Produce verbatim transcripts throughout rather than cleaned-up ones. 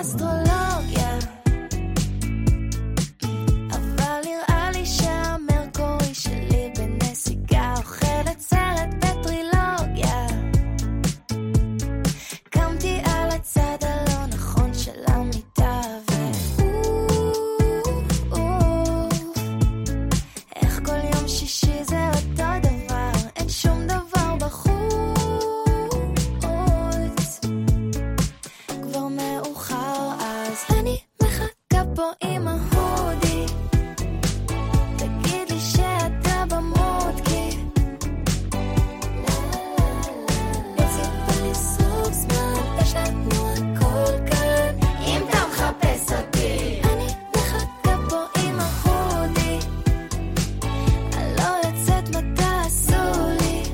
אסטרולוגיה, אבל נראה לי שהמרקורי שלי בנסיגה, אוכלת סרט בטרילוגיה. קמתי על הצד הלא נכון של המיטה, איך כל יום שישי זה אותו דבר, אין שום דבר בחוץ, כבר מאוחר אז אני מחכה פה עם ההודי, תגיד לי שאתה במוד כי ציפה לי סוף זמן, יש לנו הכל כאן אם אתה מחפש אותי. אני מחכה פה עם ההודי, אני לא יוצאת מה תעשו לי,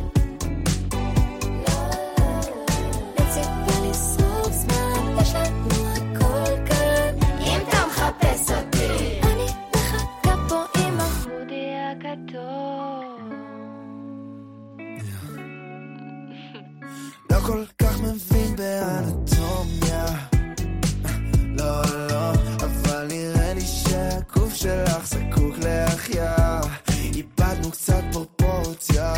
ציפה לי סוף זמן, יש לנו הכל כאן אם אתה מחפש אותי. אני מחכה פה עם ההודי הכתוב. לא כל כך מבין באנטומיה, לא לא, אבל נראה לי שהגוף שלך זקוק להחיה, איבדנו קצת פרופורציה,